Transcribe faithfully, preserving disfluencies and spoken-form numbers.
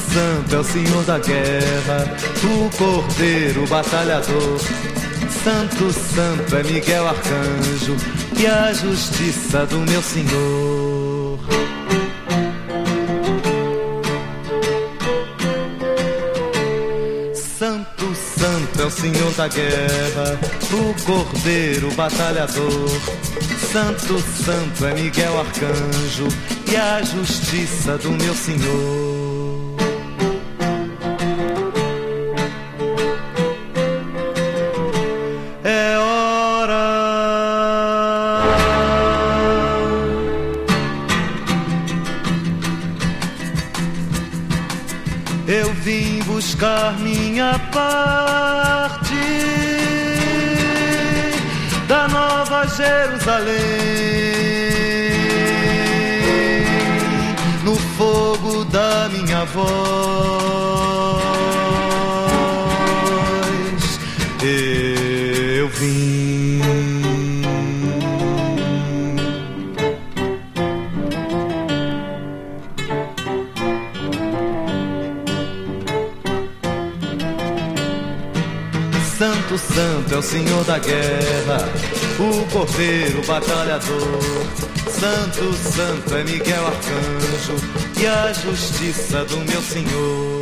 Santo é o Senhor da guerra, o Cordeiro batalhador. Santo, Santo é Miguel Arcanjo e a justiça do meu Senhor. Santo, Santo é o Senhor da guerra, o Cordeiro batalhador. Santo, Santo é Miguel Arcanjo e a justiça do meu Senhor. É hora. Eu vim buscar minha parte da Nova Jerusalém, no fogo da minha voz eu vim. Santo, Santo é o Senhor da guerra, o Cordeiro batalhador. Santo, Santo é Miguel Arcanjo e a justiça do meu Senhor.